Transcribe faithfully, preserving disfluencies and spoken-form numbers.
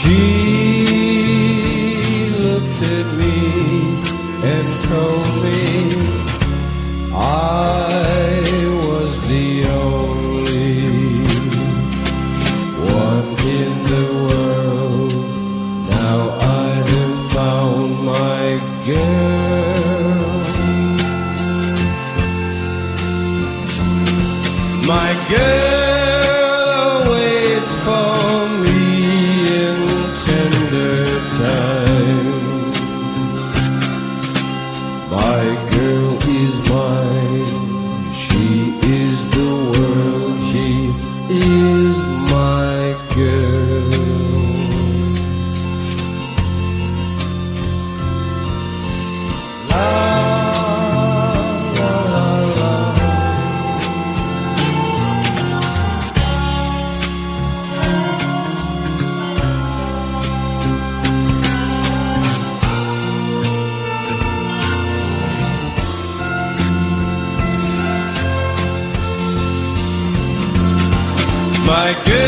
She looked at me and told me I was the only one in the world. Now I have found my girl. My girl waits for me in tender time. My girl is mine. She is the world. She is my girl. La la la la. My girl